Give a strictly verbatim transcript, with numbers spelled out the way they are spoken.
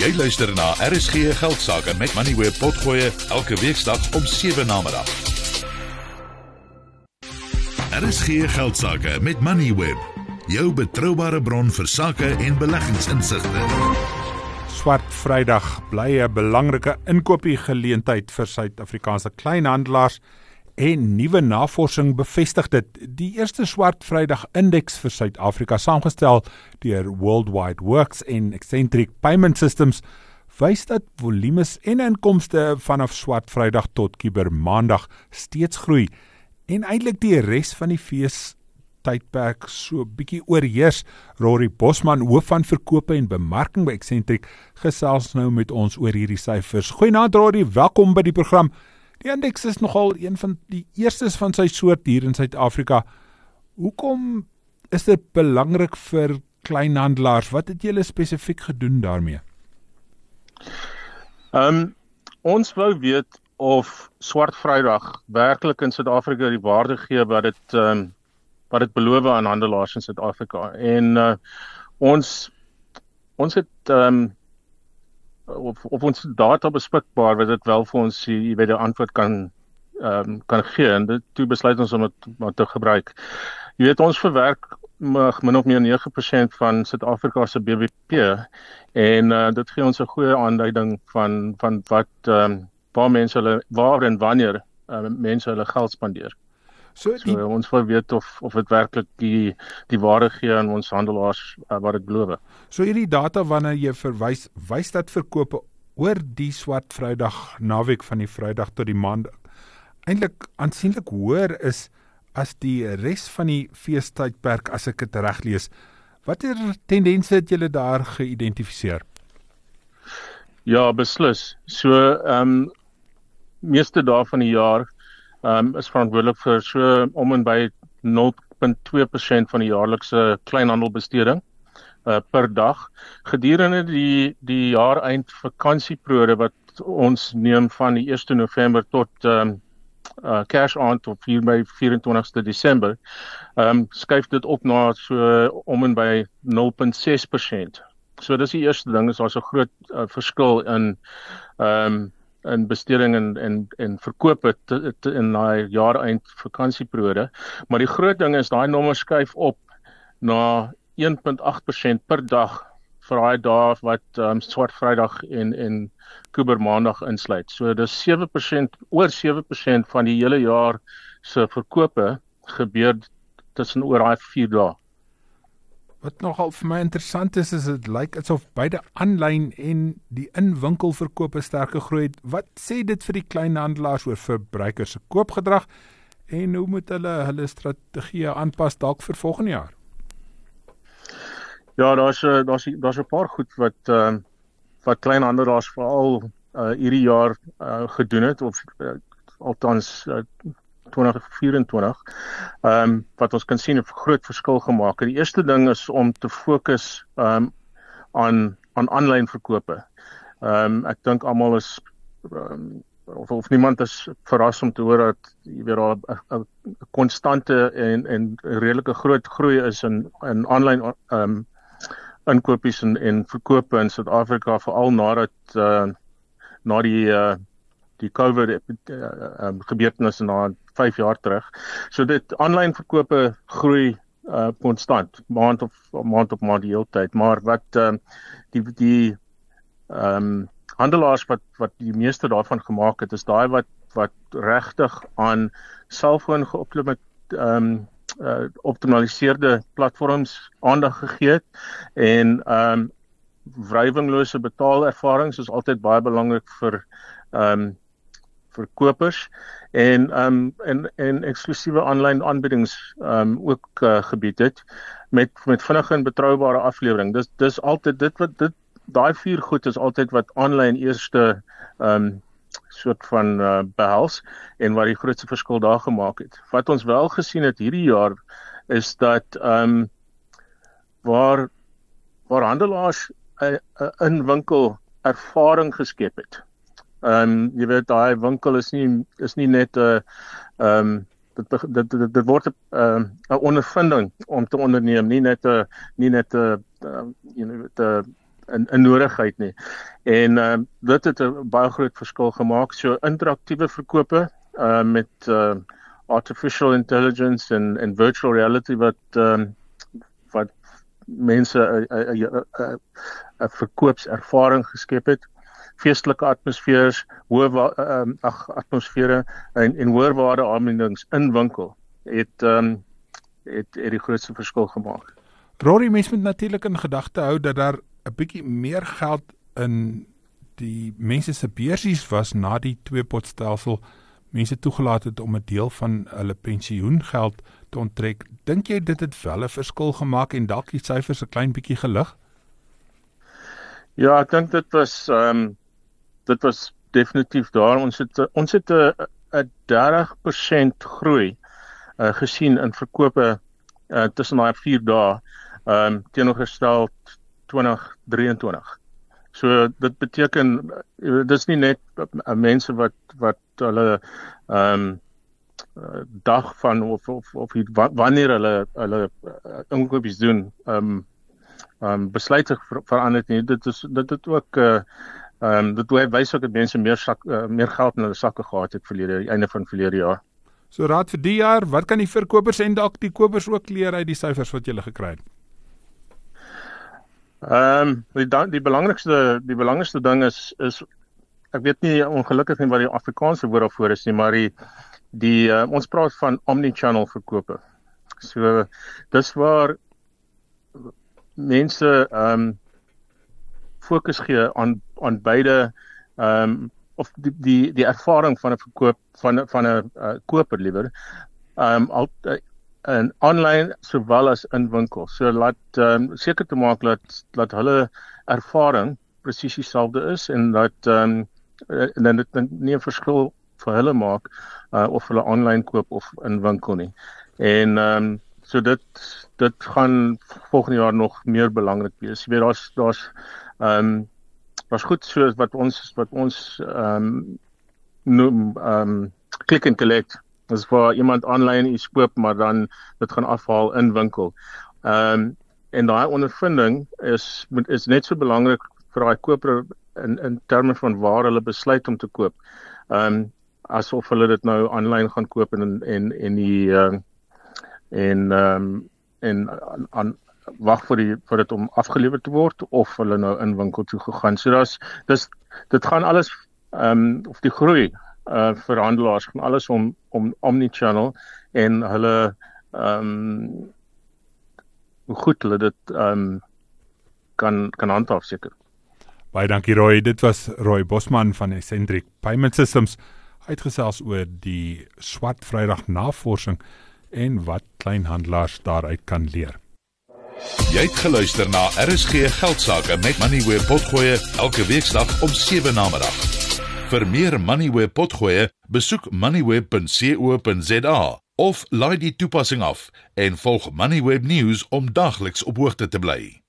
Jy luister na R S G Geldsaake met Moneyweb Potgoe elke weeksdag om sewe namiddag. R S G Geldsaake met Moneyweb, jou betroubare bron vir sake en beleggingsinsigte. Swart Vrydag bly 'n belangrike inkopiegeleentheid vir Suid-Afrikaanse kleinhandelaars en nuwe navorsing bevestig dit. Die eerste Swart Vrydag indeks vir Suid-Afrika, saamgestel deur Worldwide Works en Eccentric Payment Systems, wys dat volumes en inkomste vanaf Swart Vrydag tot Cybermaandag steeds groei en eintlik die res van die feestydperk so bietjie oorheers. Rory Bosman, hoof van verkope en bemarking by Eccentric, gesels nou met ons oor hierdie syfers. Goeienaand Rory, welkom by die program. Die indeks is nogal een van die eerstes van sy soort hier in Suid-Afrika. Hoekom is dit belangrik vir kleinhandelaars? Wat het julle spesifiek gedoen daarmee? Um, ons wou weet of Swart Vrydag werklik in Suid-Afrika die waarde gee wat dit um, wat dit beloof aan handelaars in Suid-Afrika. En uh, ons ons het um, Of, of ons data beskikbaar wat dit wel vir ons jy weet 'n antwoord kan um, kan gee, en dit toe besluit ons om dit maar te gebruik. Jy weet, ons verwerk min of meer nege persent van Suid-Afrika se B B P, en uh, dit gee ons 'n goeie aanduiding van van wat um, waar mense hulle waar en wanneer uh, mense hulle geld spandeer. So, die, so ons wil weet of of dit werklik die die waarde gee aan ons handelaars uh, wat dit beloof. So hierdie data wanneer jy verwys, wys dat verkope oor die Swart Vrydag naweek van die Vrydag tot die Maandag eintlik aansienlik hoër is as die res van die feestydperk, as ek dit reg lees. Watter tendense het julle daar geïdentifiseer? Ja, beslis. So ehm um, meeste dae van die jaar Um, is verantwoordelik vir so om en by nul komma twee persent van die jaarlikse kleinhandelbesteding uh, per dag. Gedurende die die jaareind vakansieperiode wat ons neem van die eerste November tot um, uh, Kersaand of hier by vyf en twintigste Desember, um, skuif dit op na so om en by nul komma ses persent. So dis die eerste ding, is daar 'n groot uh, verskil in um, in besteding en en en verkope te, te, in daai jaareind vakansieperiode, maar die groot ding is daai nommer skuif op na een komma agt persent per dag vir daai dae wat um, Swart Vrydag en en Cybermaandag insluit. So dis sewe persent, oor sewe persent van die hele jaar se verkope gebeur tussen oor daai vier dae. Wat nogal vir my interessant is, is dit lyk asof beide aanlyn en die inwinkelverkope sterk gegroei het. Wat sê dit vir die kleinhandelaars oor verbruikers se koopgedrag en hoe moet hulle hulle strategieë aanpas dalk vir volgende jaar? Ja, daar's daar's daar's 'n paar goed wat uh, wat kleinhandelaars veral uh, hierdie jaar uh, gedoen het, of uh, althans uh, twintig vyf-en-twintig, um, wat ons kan sien 'n groot verskil gemaak het. Die eerste ding is om te fokus um, aan aan aanlyn verkope. Um, ek dink almal is um, of, of niemand is verras om te hoor dat jy weet daar 'n konstante en en redelike groot groei is in in aanlyn um, inkopies en en verkope in Suid-Afrika, veral nadat uh, na die uh, die COVID uh, um, gebeurtenisse na vyf jaar terug. So dit aanlyn verkope groei uh, konstant, maand op maand op maand die hele tyd, maar wat uh, die die ehm um, handelaars wat wat die meeste daarvan gemaak het, is daai wat wat regtig aan selfoon geoptimeer ehm um, uh, optimaliseerde platforms aandag gegee het, en ehm um, wrywinglose betaalervarings is altyd baie belangrik vir ehm um, verkopers, en um, en en eksklusiewe aanlyn aanbiedings um, ook uh, gebied het met met vinnige en betroubare aflewering. Dis dis altyd dit wat dit daai vier goed is altyd wat aanlyn eerste um, soort van uh, behels en wat die grootste verskil daar gemaak het. Wat ons wel gesien het hierdie jaar is dat um, waar waar handelaars 'n in winkel ervaring geskep het. Ehm um, jy weet, daai winkel is nie is nie net 'n uh, ehm um, dit dit dit, dit word 'n uh, 'n ondervinding om te onderneem, nie net 'n nie net 'n uh, you know 'n in, in nodigheid nie. En uh, dit het 'n baie groot verskil gemaak. So interaktiewe verkope uh, met uh, artificial intelligence en, en virtual reality wat um, wat mense 'n verkoopservaring geskep het. Feestelike atmosfeers, hoë um, ag atmosfere en en hoër waarde aanbiedings in winkel het um, het het die grootste verskil gemaak. Rory, mens moet natuurlik in gedagte hou dat daar 'n bietjie meer geld in die mense se beursies was na die twee-potstelsel mense toegelaat het om 'n deel van hulle pensioengeld te onttrek. Dink jy dit het wel 'n verskil gemaak en dalk die syfers 'n klein bietjie gelig? Ja, ek dink dit was um, dit was definitief daar. Ons het ons het 'n dertig persent groei uh, gesien in verkope uh, tussen daai vier dae um, teenoorgestel twintig drieëntwintig. So dit beteken uh, dis nie net uh, mense wat wat hulle um, uh, dag van of of of wanneer hulle hulle uh, inkopies doen um, um, besluite ver, verander nie. Dit is dit het ook uh, um, dit wys ook dat mense meer sak, uh, meer geld in hulle sakke gehad het verlede einde van verlede jaar. So raad vir die jaar, wat kan die verkopers en dalk die kopers ook leer uit die syfers wat julle gekry het? Ehm um, die die belangrikste die belangrikste ding is is ek weet nie ongelukkig nie wat die Afrikaanse woord daarvoor is nie, maar die die uh, ons praat van omni-channel verkope. So dis waar mense ehm um, fokus gee aan aan beide ehm um, of die die die ervaring van 'n verkoop van van 'n uh, koper liewer ehm um, al en online sowel as in winkel. So laat um, seker te maak dat dat hulle ervaring presies dieselfde is en dat ehm um, en dit nie 'n verskil vir hulle maak uh, of hulle online koop of in winkel nie. En ehm um, so dit dit gaan volgende jaar nog meer belangrik wees. Jy weet daar's daar's ehm um, was goed so wat ons wat ons ehm um, noem ehm um, click and collect. Dis waar iemand online iets koop, maar dan dit gaan afhaal in winkel. Ehm um, en daai ondervinding is is net so belangrik vir daai koper in in terme van waar hulle besluit om te koop. Ehm um, asof hulle dit nou aanlyn gaan koop en en en die ehm uh, en ehm um, en aan wag vir die vir dit om afgelewer te word of hulle nou in winkel toe gegaan. So daar's dis dit gaan alles ehm um, of die groei uh vir handelaars gaan alles om om omni-channel en hulle ehm um, hoe goed hulle dit ehm um, kan kan handhaaf seker. Baie dankie Roy, dit was Roy Bosman van Ascentric Payment Systems uitgesels oor die Swart Vrydag navorsing en wat kleinhandelaars daaruit kan leer. Jy het geluister na R S G Geldsaake met Moneyweb Potgoe elke weeksdag om sewe namiddag. Vir meer Moneyweb Potgoe, besoek moneyweb punt co punt za of laai die toepassing af en volg Moneyweb News om dagliks op hoogte te bly.